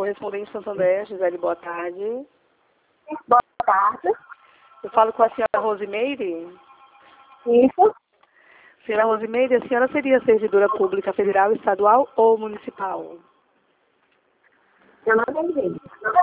correspondente Santander, Gisele, boa tarde. Boa tarde. Eu falo com a senhora Rosimeire. Isso. Senhora Rosimeire, a senhora seria servidora pública federal, estadual ou municipal? Eu não entendi.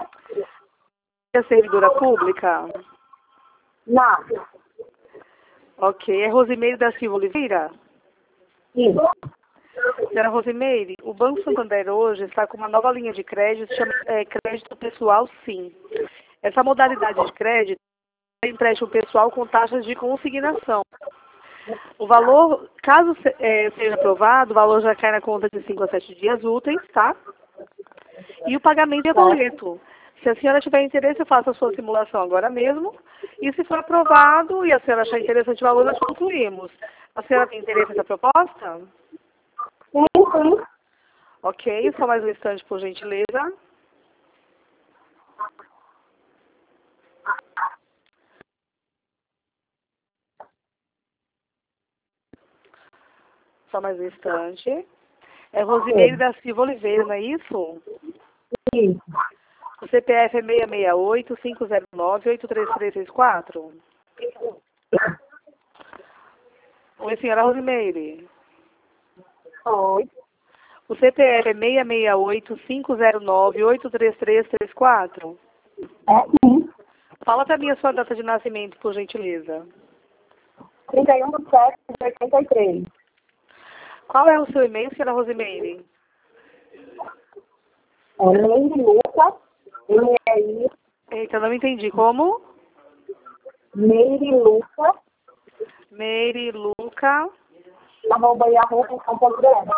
É servidora pública? Não. Ok. É Rosimeire da Silva Oliveira? Isso. Senhora Rosimeire, o Banco Santander hoje está com uma nova linha de crédito, chama crédito pessoal sim. Essa modalidade de crédito é empréstimo pessoal com taxas de consignação. O valor, caso seja aprovado, o valor já cai na conta de 5 a 7 dias úteis, tá? E o pagamento é boleto. Se a senhora tiver interesse, eu faço a sua simulação agora mesmo. E se for aprovado e a senhora achar interessante o valor, nós concluímos. A senhora tem interesse nessa proposta? Sim, sim. Ok, só mais um instante, por gentileza. Só mais um instante. É Rosimeire da Silva Oliveira, não é isso? Isso. O CPF é 668-509-83364? Oi, senhora Rosimeire. Oi. O CPF é 668-509-83334? É sim. Fala para mim a sua data de nascimento, por gentileza. 31/7/83. Qual é o seu e-mail, senhora Rosimeire? É Meire Luca. M-E-I. Eita, não entendi. Como? Meire Luca. Meiriluca, @yahoo.com.br.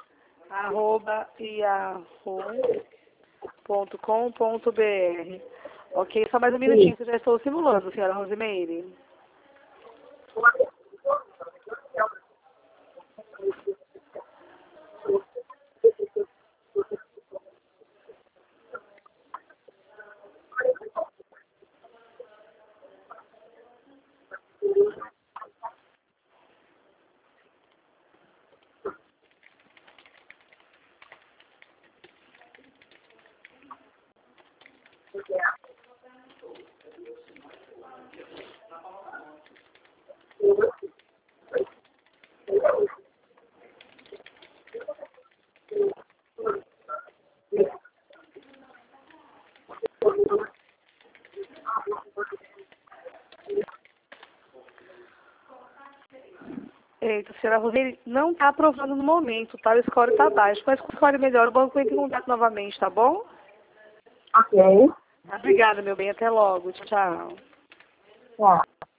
@yahoo.com.br. Ok, só mais um minutinho que eu já estou simulando, senhora Rosimeire. Eita, senhora Rosimeire, não está aprovando no momento, tá? O score está baixo, mas com o score melhor, o banco entra em contato novamente, tá bom? Ok. Obrigada, meu bem. Até logo. Tchau. Tchau.